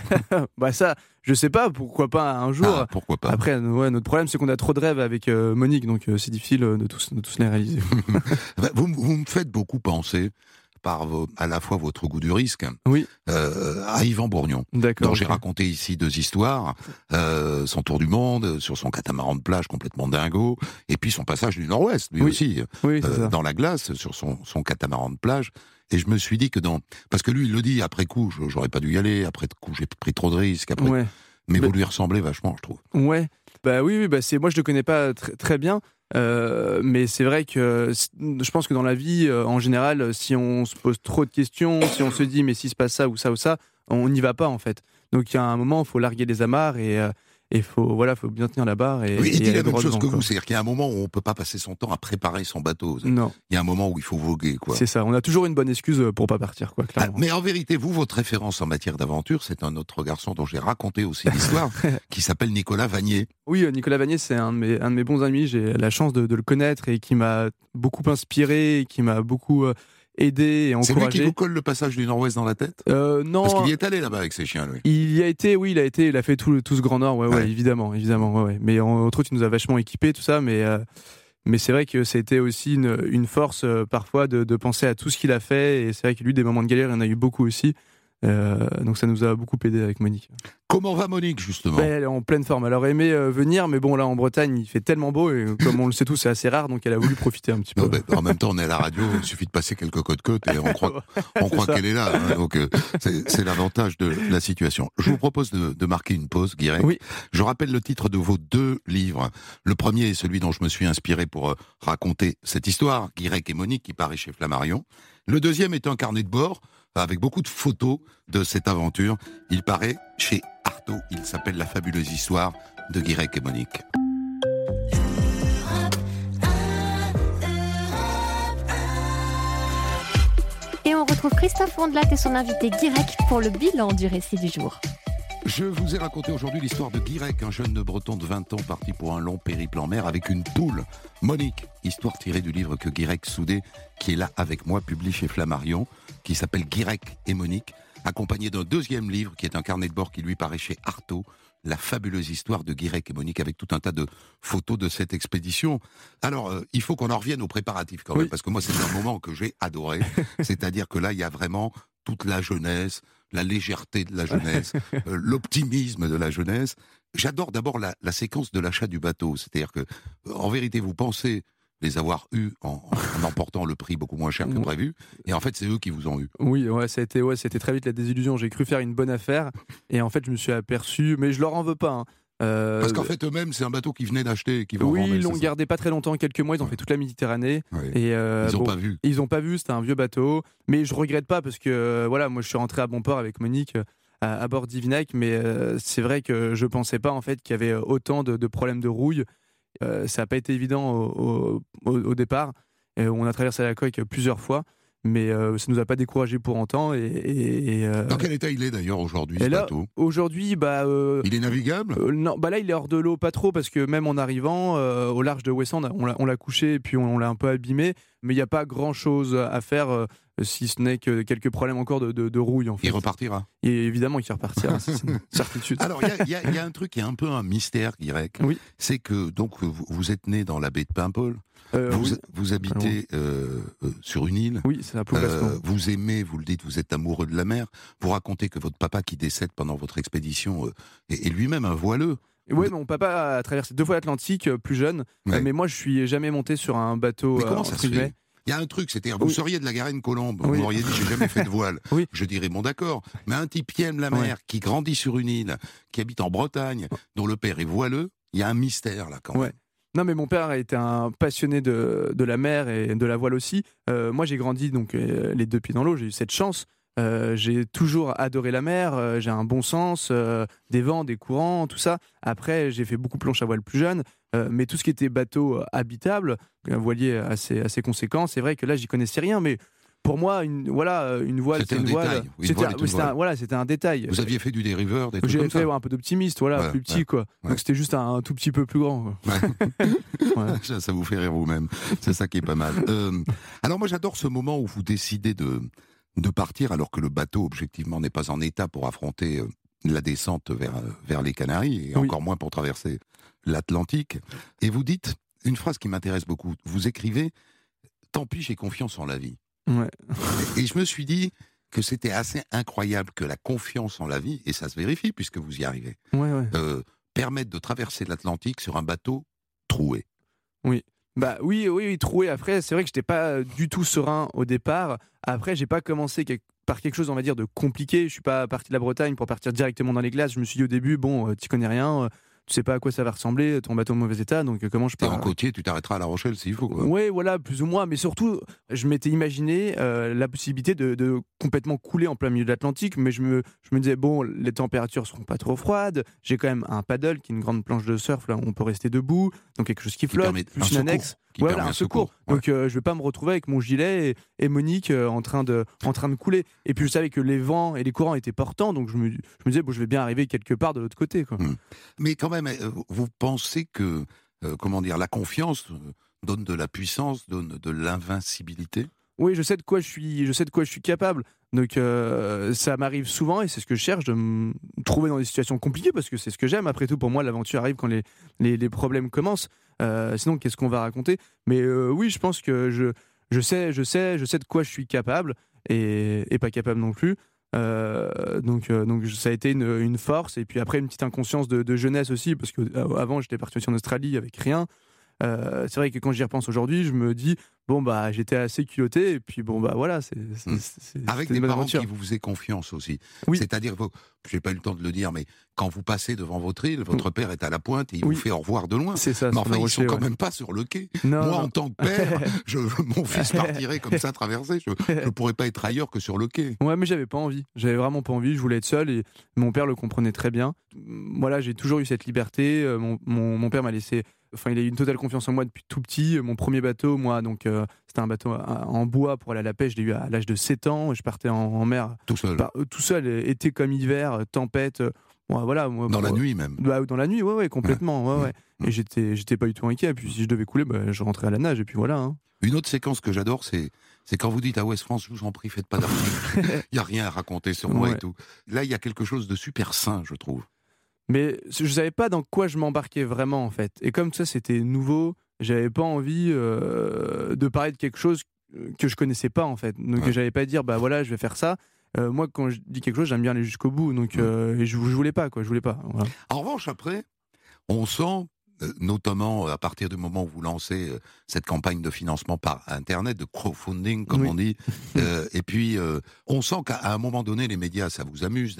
Bah ça, je sais pas, pourquoi pas un jour. Ah, pourquoi pas. Après, ouais, notre problème, c'est qu'on a trop de rêves avec euh, Monique, donc euh, c'est difficile euh, de, tous, de tous les réaliser. vous, vous me faites beaucoup penser, par vos, à la fois votre goût du risque, oui. euh, à Yvan Bourgnon, D'accord, dont okay. j'ai raconté ici deux histoires, euh, son tour du monde, sur son catamaran de plage complètement dingo, et puis son passage du Nord-Ouest, lui oui. aussi, oui, euh, dans la glace, sur son, son catamaran de plage. Et je me suis dit que dans... Parce que lui, il le dit, après coup, j'aurais pas dû y aller, après coup, j'ai pris trop de risques, après... Ouais. Mais bah... vous lui ressemblez vachement, je trouve. Ouais, bah oui, oui bah c'est... moi je le connais pas tr- très bien, euh, mais c'est vrai que je pense que dans la vie, euh, en général, si on se pose trop de questions, si on se dit mais s'il se passe ça ou ça ou ça, on n'y va pas en fait. Donc il y a un moment, il faut larguer les amarres et... Euh, Et faut voilà, faut bien tenir la barre. Et, oui, il dit la même chose devant, que quoi. vous, c'est-à-dire qu'il y a un moment où on peut pas passer son temps à préparer son bateau. Non. Il y a un moment où il faut voguer, quoi. C'est ça. On a toujours une bonne excuse pour pas partir, quoi. Clairement. Ah, mais en vérité, vous, votre référence en matière d'aventure, c'est un autre garçon dont j'ai raconté aussi l'histoire, qui s'appelle Nicolas Vanier. Oui, Nicolas Vanier, c'est un de mes un de mes bons amis. J'ai la chance de, de le connaître et qui m'a beaucoup inspiré, qui m'a beaucoup euh, aidé et encouragé. C'est lui qui vous colle le passage du Nord-Ouest dans la tête? euh, Non. Parce qu'il y est allé là-bas avec ses chiens, lui. Il y a été, oui, il a été, il a fait tout, tout ce Grand Nord, ouais, ouais, ouais. évidemment, évidemment, ouais, ouais. Mais entre autres, il nous a vachement équipés, tout ça, mais, euh, mais c'est vrai que c'était aussi une, une force, euh, parfois, de, de penser à tout ce qu'il a fait, et c'est vrai que lui, des moments de galère, il y en a eu beaucoup aussi. Euh, donc ça nous a beaucoup aidé avec Monique. Comment va Monique, justement? Ben, elle est en pleine forme. Elle aurait aimé euh, venir, mais bon, là en Bretagne, il fait tellement beau, et comme on le sait tous, c'est assez rare, donc elle a voulu profiter un petit peu. Non, ben, en même temps, on est à la radio, il suffit de passer quelques côtes-côtes et on croit, on croit qu'elle est là. Hein, donc euh, c'est, c'est l'avantage de la situation. Je vous propose de, de marquer une pause, Guirec. Oui. Je rappelle le titre de vos deux livres. Le premier est celui dont je me suis inspiré pour euh, raconter cette histoire, Guirec et Monique, qui paraît chez Flammarion. Le deuxième est un carnet de bord avec beaucoup de photos de cette aventure. Il paraît chez Artaud. Il s'appelle La fabuleuse histoire de Guirec et Monique. Et on retrouve Christophe Rondelat et son invité Guirec pour le bilan du récit du jour. Je vous ai raconté aujourd'hui l'histoire de Guirec, un jeune breton de vingt ans parti pour un long périple en mer avec une poule. Monique, histoire tirée du livre que Guirec soudait, qui est là avec moi, publié chez Flammarion, qui s'appelle Guirec et Monique, accompagné d'un deuxième livre qui est un carnet de bord qui lui paraît chez Artaud, La fabuleuse histoire de Guirec et Monique, avec tout un tas de photos de cette expédition. Alors, euh, il faut qu'on en revienne aux préparatifs quand même, oui. Parce que moi, c'est un moment que j'ai adoré. C'est-à-dire que là, il y a vraiment toute la jeunesse, la légèreté de la jeunesse, euh, l'optimisme de la jeunesse. J'adore d'abord la, la séquence de l'achat du bateau. C'est-à-dire que, en vérité, vous pensez les avoir eus en, en emportant le prix beaucoup moins cher que prévu, et en fait, c'est eux qui vous ont eu. Oui, ouais, ça a été, ouais, c'était très vite la désillusion. J'ai cru faire une bonne affaire, et en fait, je me suis aperçu, mais je leur en veux pas. Hein. Euh, Parce qu'en fait, eux-mêmes, c'est un bateau qu'ils venaient d'acheter, qui vont oui, rendre. Oui, ils l'ont gardé pas très longtemps, quelques mois. Ils ont ouais. fait toute la Méditerranée. Ouais. Et euh, ils n'ont bon, pas vu. Ils n'ont pas vu. C'était un vieux bateau, mais je regrette pas parce que euh, voilà, moi, je suis rentré à bon port avec Monique à, à bord d'Ivinac, mais euh, c'est vrai que je pensais pas en fait qu'il y avait autant de, de problèmes de rouille. Euh, ça n'a pas été évident au, au, au, au départ. Et on a traversé la coque plusieurs fois. mais euh, ça nous a pas découragé pour autant. Et, et, et, euh... Dans quel état il est d'ailleurs aujourd'hui, et ce là, bateau ? Aujourd'hui, bah, euh... il est navigable ? euh, Non, bah là il est hors de l'eau, pas trop, parce que même en arrivant euh, au large de Ouessant, on l'a, on l'a couché et puis on, on l'a un peu abîmé, mais il n'y a pas grand chose à faire. Euh, si ce n'est que quelques problèmes encore de, de, de rouille en fait. Il repartira. Et évidemment qu'il repartira, c'est une certitude. Alors il y, y, y a un truc qui est un peu un mystère grec, oui. c'est que donc vous, vous êtes né dans la baie de Paimpol, euh, vous, oui. vous habitez euh, euh, sur une île, oui, c'est un peu euh, vous aimez, vous le dites, vous êtes amoureux de la mer, vous racontez que votre papa qui décède pendant votre expédition euh, est, est lui-même un voileux. Oui, mon papa a traversé deux fois l'Atlantique, euh, plus jeune, ouais. euh, mais moi je suis jamais monté sur un bateau. Mais comment euh, ça se fait ? Il y a un truc, c'est-à-dire, vous oui. seriez de la Garenne-Colombe, oui. vous m'auriez dit, j'ai jamais fait de voile. Oui. Je dirais, bon d'accord, mais un type qui aime la mer, ouais. qui grandit sur une île, qui habite en Bretagne, dont le père est voileux, il y a un mystère là quand même. Ouais. Non, mais mon père a été un passionné de, de la mer et de la voile aussi. Euh, moi, j'ai grandi donc euh, les deux pieds dans l'eau, j'ai eu cette chance. Euh, j'ai toujours adoré la mer, euh, j'ai un bon sens, euh, des vents, des courants, tout ça. Après, j'ai fait beaucoup de planche à voile plus jeune, euh, mais tout ce qui était bateau habitable, un voilier assez, assez conséquent, c'est vrai que là, j'y connaissais rien, mais pour moi, une, voilà, une voile, c'était c'est une un voile. Détail. C'était, voile un, c'était, un, voilà, c'était un détail. Vous aviez fait du dériveur, des trucs J'ai comme fait ça. Ouais, un peu d'optimiste, voilà, ouais, plus petit, ouais, quoi. Ouais. Donc c'était juste un, un tout petit peu plus grand. Quoi. Ouais. Ouais. ça, ça vous fait rire vous-même. C'est ça qui est pas mal. Euh, alors moi, j'adore ce moment où vous décidez de... de partir alors que le bateau objectivement n'est pas en état pour affronter euh, la descente vers, euh, vers les Canaries et oui. encore moins pour traverser l'Atlantique. Et vous dites une phrase qui m'intéresse beaucoup. Vous écrivez « Tant pis, j'ai confiance en la vie ouais. ». Et je me suis dit que c'était assez incroyable que la confiance en la vie, et ça se vérifie puisque vous y arrivez, ouais, ouais. Euh, permette de traverser l'Atlantique sur un bateau troué. Oui. Bah oui, oui, oui, troué. Après, c'est vrai que j'étais pas du tout serein au départ. Après, j'ai pas commencé quelque, par quelque chose, on va dire, de compliqué. Je suis pas parti de la Bretagne pour partir directement dans les glaces. Je me suis dit au début, bon, euh, tu connais rien, euh, tu sais pas à quoi ça va ressembler, ton bateau en mauvais état, donc euh, comment je peux. T'es en côtier, tu t'arrêteras à La Rochelle s'il faut, quoi. Oui, voilà, plus ou moins. Mais surtout, je m'étais imaginé euh, la possibilité de, de complètement couler en plein milieu de l'Atlantique, mais je me, je me disais, bon, les températures seront pas trop froides. J'ai quand même un paddle, qui est une grande planche de surf, là où on peut rester debout, donc quelque chose qui flotte, qui permet, plus un une secours, annexe. Qui voilà, un secours. secours. Ouais. Donc euh, je vais pas me retrouver avec mon gilet et, et Monique euh, en, train de, en train de couler. Et puis je savais que les vents et les courants étaient portants, donc je me, je me disais, bon, je vais bien arriver quelque part de l'autre côté, quoi. Hum. Mais quand même, vous pensez que, euh, comment dire, la confiance donne de la puissance, donne de l'invincibilité ? Oui, je sais de quoi je suis, je sais de quoi je suis capable. Donc euh, ça m'arrive souvent et c'est ce que je cherche, de me trouver dans des situations compliquées parce que c'est ce que j'aime. Après tout, pour moi, l'aventure arrive quand les, les, les problèmes commencent. Euh, sinon, qu'est-ce qu'on va raconter ? Mais euh, oui, je pense que je, je sais, je sais, je sais de quoi je suis capable et, et pas capable non plus. Euh, donc, euh, donc ça a été une, une force et puis après une petite inconscience de, de jeunesse aussi parce que euh, avant j'étais parti aussi en Australie avec rien. Euh, c'est vrai que quand j'y repense aujourd'hui, je me dis bon bah j'étais assez culotté et puis bon bah voilà c'est, c'est, mmh. c'est, c'est avec des parents aventure. Qui vous faisaient confiance aussi. Oui. C'est-à-dire, j'ai pas eu le temps de le dire, mais quand vous passez devant votre île, votre père est à la pointe et il oui. vous fait au revoir de loin. C'est ça. Mais enfin, ils rocher, sont quand ouais. même pas sur le quai. Non, Moi, non. en tant que père, je, mon fils partirait comme ça traverser. Je, je pourrais pas être ailleurs que sur le quai. Ouais, mais j'avais pas envie. J'avais vraiment pas envie. Je voulais être seul et mon père le comprenait très bien. Voilà, j'ai toujours eu cette liberté. Mon, mon, mon père m'a laissé. Enfin, il a eu une totale confiance en moi depuis tout petit. Mon premier bateau, moi, donc euh, c'était un bateau en bois pour aller à la pêche. Je l'ai eu à l'âge de sept ans. Je partais en, en mer tout seul. Par, euh, tout seul, été comme hiver, tempête. Euh, bon, voilà. Moi, dans pour, la nuit même. Bah, dans la nuit, ouais, ouais, complètement, ouais, ouais. ouais. Et j'étais, j'étais pas du tout inquiet. Et puis si je devais couler, bah, je rentrais à la nage. Et puis voilà. Hein. Une autre séquence que j'adore, c'est, c'est quand vous dites à Ouest France, je vous en prie, faites pas d'article. Il y a rien à raconter sur moi ouais. et tout. Là, il y a quelque chose de super sain, je trouve. Mais je savais pas dans quoi je m'embarquais vraiment en fait. Et comme ça c'était nouveau, j'avais pas envie euh, de parler de quelque chose que je connaissais pas en fait. Donc ouais. j'allais pas dire bah voilà je vais faire ça. Euh, moi quand je dis quelque chose j'aime bien aller jusqu'au bout. Donc ouais. euh, et je, je voulais pas quoi, je voulais pas. Voilà. En revanche après, on sent notamment à partir du moment où vous lancez euh, cette campagne de financement par Internet, de crowdfunding, comme oui. on dit, euh, et puis euh, on sent qu'à un moment donné, les médias, ça vous amuse.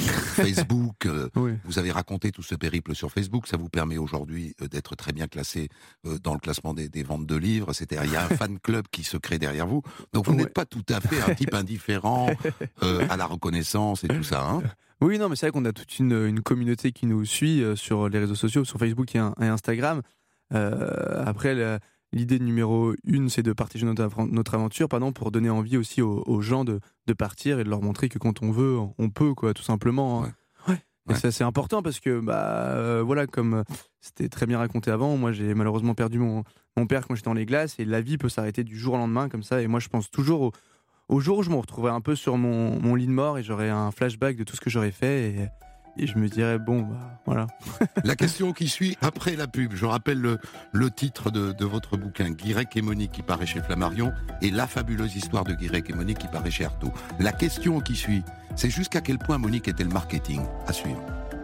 Facebook, euh, oui. vous avez raconté tout ce périple sur Facebook, ça vous permet aujourd'hui euh, d'être très bien classé euh, dans le classement des, des ventes de livres, c'est-à-dire il y a un fan club qui se crée derrière vous, donc vous ouais. n'êtes pas tout à fait un type indifférent euh, à la reconnaissance et tout ça, hein. Oui, non, mais c'est vrai qu'on a toute une, une communauté qui nous suit euh, sur les réseaux sociaux, sur Facebook et, et Instagram. Euh, après, le, l'idée numéro une, c'est de partager notre, notre aventure, pardon, pour donner envie aussi aux, aux gens de, de partir et de leur montrer que quand on veut, on peut, quoi, tout simplement. Hein. Ouais. Ouais. Et ouais. ça, c'est important parce que, bah, euh, voilà, comme c'était très bien raconté avant, moi, j'ai malheureusement perdu mon, mon père quand j'étais dans les glaces et la vie peut s'arrêter du jour au lendemain, comme ça. Et moi, je pense toujours au, au jour où je me retrouverai un peu sur mon, mon lit de mort et j'aurai un flashback de tout ce que j'aurais fait. Et, Et je me dirais, bon, bah, voilà. La question qui suit après la pub. Je rappelle le, le titre de, de votre bouquin, Guirec et Monique, qui paraît chez Flammarion, et La fabuleuse histoire de Guirec et Monique, qui paraît chez Artaud. La question qui suit, c'est jusqu'à quel point Monique était le marketing. À suivre.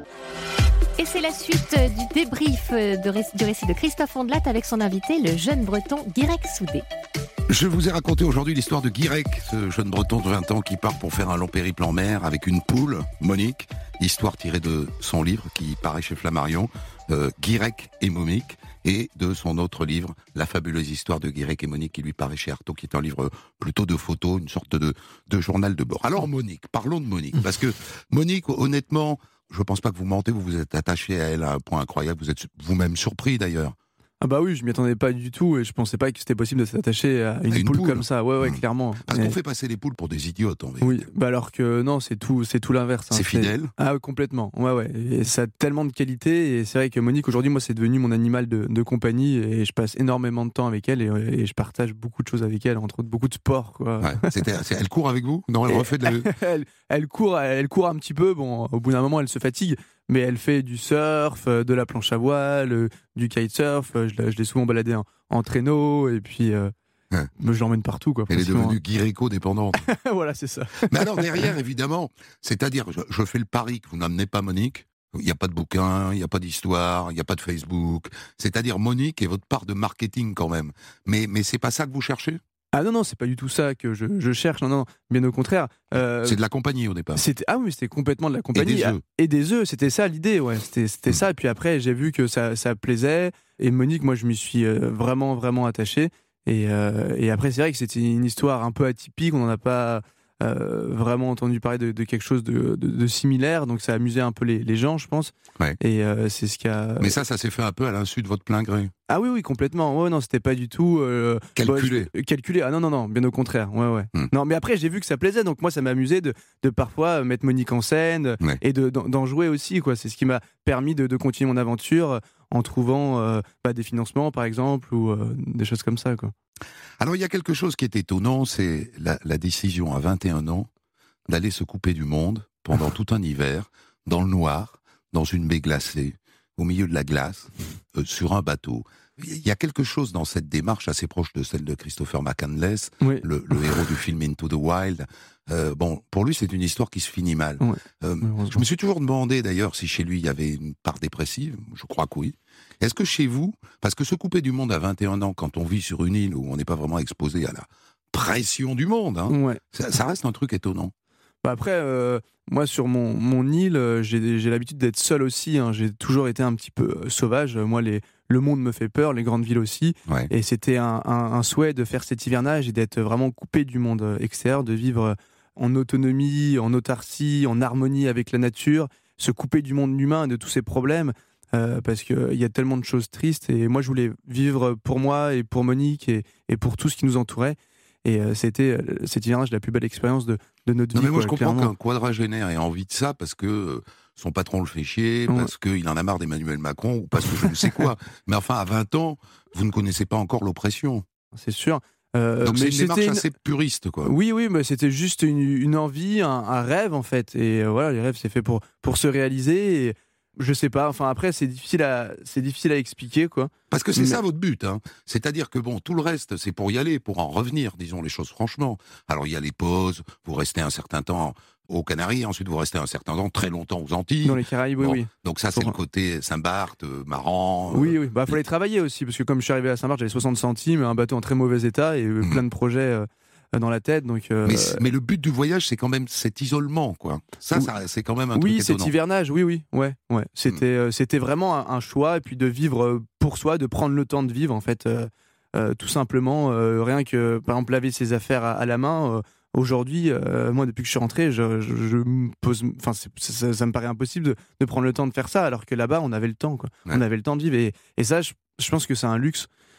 Et c'est la suite du débrief de ré- du récit de Christophe Ondelat avec son invité, le jeune breton Guirec Soudé. Je vous ai raconté aujourd'hui l'histoire de Guirec, ce jeune breton de vingt ans qui part pour faire un long périple en mer avec une poule, Monique, histoire tirée de son livre qui paraît chez Flammarion, euh, Guirec et Monique, et de son autre livre, La fabuleuse histoire de Guirec et Monique, qui lui paraît chez Artaud, qui est un livre plutôt de photos, une sorte de, de journal de bord. Alors Monique, parlons de Monique, parce que Monique, honnêtement, je ne pense pas que vous mentez, vous vous êtes attaché à elle à un point incroyable, vous êtes vous-même surpris d'ailleurs. Ah bah oui, je m'y attendais pas du tout et je pensais pas que c'était possible de s'attacher à une, à une poule, poule comme ça. Ouais, ouais, mmh. clairement. Parce mais... qu'on fait passer les poules pour des idiotes, en vérité. Oui, bah alors que non, c'est tout, c'est tout l'inverse. Hein. C'est fidèle. Ah, complètement. Ouais, ouais. Et ça a tellement de qualité et c'est vrai que Monique, aujourd'hui, moi, c'est devenu mon animal de, de compagnie et je passe énormément de temps avec elle et, et je partage beaucoup de choses avec elle, entre autres beaucoup de sport, quoi. Ouais, c'était, c'est, elle court avec vous ? Non, elle et refait de la... elle, elle court, elle court un petit peu. Bon, au bout d'un moment, elle se fatigue. Mais elle fait du surf, de la planche à voile, du kitesurf. Je, je l'ai souvent baladée en, en traîneau et puis euh, ouais. je l'emmène partout. Quoi, elle est devenue guiréco-dépendante. Voilà, c'est ça. Mais alors derrière, évidemment, c'est-à-dire, je, je fais le pari que vous n'amenez pas Monique. Il n'y a pas de bouquin, il n'y a pas d'histoire, il n'y a pas de Facebook. C'est-à-dire, Monique est votre part de marketing quand même. Mais, mais c'est pas ça que vous cherchez ? Ah non, non, c'est pas du tout ça que je, je cherche, non, non, bien au contraire. Euh, c'est de la compagnie au départ. C'était, ah oui, c'était complètement de la compagnie. Et des œufs. Et des œufs, c'était ça l'idée, ouais, c'était, c'était mmh. ça. Et puis après, j'ai vu que ça, ça plaisait. Et Monique, moi, je m'y suis euh, vraiment, vraiment attaché. Et, euh, et après, c'est vrai que c'était une histoire un peu atypique, on n'en a pas euh, vraiment entendu parler de, de quelque chose de, de, de similaire, donc ça a amusé un peu les, les gens, je pense. Ouais. Et euh, c'est ce qui a... Mais ça, ça s'est fait un peu à l'insu de votre plein gré. Ah oui, oui, complètement. Ouais, non, c'était pas du tout euh, calculé. Bah, calculé. Ah non, non, non, bien au contraire. Ouais, ouais. Hmm. Non, mais après, j'ai vu que ça plaisait, donc moi, ça m'amusait de, de parfois mettre Monique en scène ouais. et de, d'en jouer aussi, quoi. C'est ce qui m'a permis de, de continuer mon aventure en trouvant euh, bah, des financements, par exemple, ou euh, des choses comme ça, quoi. Alors, il y a quelque chose qui est étonnant, c'est la, la décision à vingt et un ans d'aller se couper du monde pendant tout un hiver, dans le noir, dans une baie glacée, au milieu de la glace, euh, sur un bateau. Il y a quelque chose dans cette démarche assez proche de celle de Christopher McCandless, oui. le, le héros du film Into the Wild. Euh, bon, pour lui, c'est une histoire qui se finit mal. Oui. Euh, je me suis toujours demandé, d'ailleurs, si chez lui, il y avait une part dépressive. Je crois que oui. Est-ce que chez vous, parce que se couper du monde à vingt et un ans, quand on vit sur une île où on n'est pas vraiment exposé à la pression du monde, hein, ouais. ça, ça reste un truc étonnant. Bah après, euh, moi sur mon, mon île, j'ai, j'ai l'habitude d'être seul aussi. Hein. J'ai toujours été un petit peu euh, sauvage. Moi, les, le monde me fait peur, les grandes villes aussi. Ouais. Et c'était un, un, un souhait de faire cet hivernage et d'être vraiment coupé du monde extérieur, de vivre en autonomie, en autarcie, en harmonie avec la nature, se couper du monde humain, de tous ses problèmes. Euh, parce qu'il y a tellement de choses tristes. Et moi, je voulais vivre pour moi et pour Monique et, et pour tout ce qui nous entourait. Et euh, c'était euh, cet hivernage la plus belle expérience de, de notre non vie. Mais moi, quoi, je comprends clairement. qu'un quadragénaire ait envie de ça parce que euh, son patron le fait chier, ouais. parce qu'il en a marre d'Emmanuel Macron ou parce que je ne sais quoi. Mais enfin, à vingt ans, vous ne connaissez pas encore l'oppression. C'est sûr. Euh, Donc mais c'est une démarche une... assez puriste, quoi. Oui, oui, mais c'était juste une, une envie, un, un rêve, en fait. Et euh, voilà, les rêves, c'est fait pour, pour se réaliser. Et je sais pas, enfin après, c'est difficile à, c'est difficile à expliquer, quoi. Parce que c'est mais... ça votre but, hein. C'est-à-dire que bon, tout le reste, c'est pour y aller, pour en revenir, disons les choses franchement. Alors il y a les pauses, vous restez un certain temps aux Canaries, ensuite vous restez un certain temps, très longtemps aux Antilles. Dans les Caraïbes, oui, bon, oui. Donc ça, c'est pour... le côté Saint-Barth, euh, marrant. Euh... Oui, oui, bah fallait travailler aussi, parce que comme je suis arrivé à Saint-Barth, j'avais soixante centimes, un bateau en très mauvais état et mmh. plein de projets... Euh... dans la tête, donc. Euh... Mais, mais le but du voyage, c'est quand même cet isolement, quoi. Ça, oui. ça c'est quand même un oui, truc étonnant. Oui, cet hivernage, oui, oui, ouais, ouais. C'était, mmh. euh, c'était vraiment un, un choix, et puis de vivre pour soi, de prendre le temps de vivre, en fait, euh, euh, tout simplement, euh, rien que, par exemple, laver ses affaires à, à la main. Euh, aujourd'hui, euh, moi, depuis que je suis rentré, je, je, je me pose, enfin, ça, ça me paraît impossible de, de prendre le temps de faire ça, alors que là-bas, on avait le temps, quoi. Ouais. On avait le temps de vivre, et, et ça, je, je pense que c'est un luxe.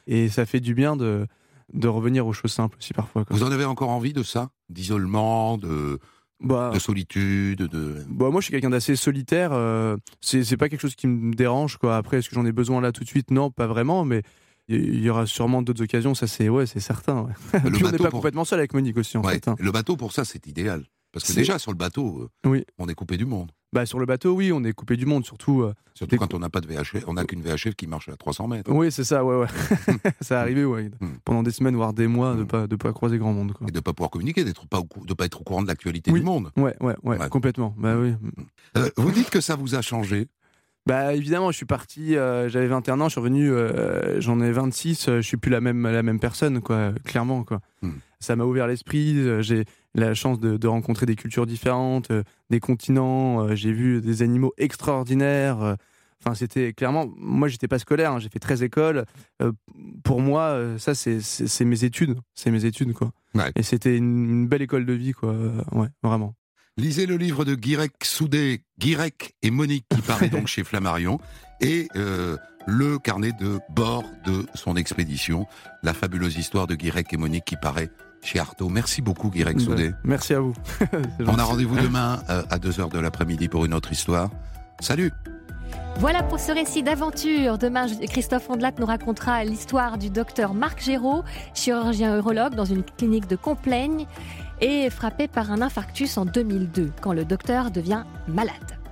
Et ça fait du bien de, de revenir aux choses simples aussi parfois, quoi. Vous en avez encore envie de ça? D'isolement, de, Bah, de solitude, de... bah moi je suis quelqu'un d'assez solitaire, euh, c'est, c'est pas quelque chose qui me dérange, quoi. Après, est-ce que j'en ai besoin là tout de suite? Non, pas vraiment, mais il y aura sûrement d'autres occasions, ça c'est, ouais, c'est certain. Ouais. Le Puis on n'est bateau pas pour- complètement seul avec Monique aussi, en Ouais, fait. Hein. le bateau, pour ça, c'est idéal. Parce que C'est- déjà, sur le bateau, euh, Oui. on est coupé du monde. Bah, sur le bateau, oui, on est coupé du monde, surtout. euh, Surtout Des- quand on n'a pas de V H F, on n'a qu'une V H F qui marche à trois cents mètres. Oui, c'est ça, ouais, ouais. Ça arrivé, ouais. Mm. Pendant des semaines, voire des mois, de Mm. pas, de pas croiser grand monde, quoi. Et de ne pas pouvoir communiquer, d'être pas au cou- de ne pas être au courant de l'actualité Oui. du monde. Ouais, ouais, ouais, Ouais. complètement. Bah oui. Euh, vous dites que ça vous a changé. Bah évidemment, je suis parti, euh, j'avais vingt et un ans, je suis revenu, euh, j'en ai vingt-six, euh, je suis plus la même, la même personne, quoi, clairement, quoi. Hmm. Ça m'a ouvert l'esprit, euh, j'ai la chance de, de rencontrer des cultures différentes, euh, des continents, euh, j'ai vu des animaux extraordinaires. euh, Enfin, c'était clairement, moi j'étais pas scolaire, hein, j'ai fait treize écoles. Euh, pour moi, euh, ça c'est, c'est, c'est mes études, c'est mes études, quoi. Ouais. Et c'était une, une belle école de vie, quoi. euh, ouais, vraiment. Lisez le livre de Guirec Soudé, Guirec et Monique, qui paraît donc chez Flammarion, et euh, le carnet de bord de son expédition, la fabuleuse histoire de Guirec et Monique, qui paraît chez Artaud. Merci beaucoup, Guirec Soudé. Bah, merci à vous. C'est On gentil. a rendez-vous demain euh, à deux heures de l'après-midi pour une autre histoire. Salut! Voilà pour ce récit d'aventure. Demain, Christophe Ondelat nous racontera l'histoire du docteur Marc Géraud, chirurgien urologue dans une clinique de Compiègne et frappé par un infarctus en deux mille deux, quand le docteur devient malade.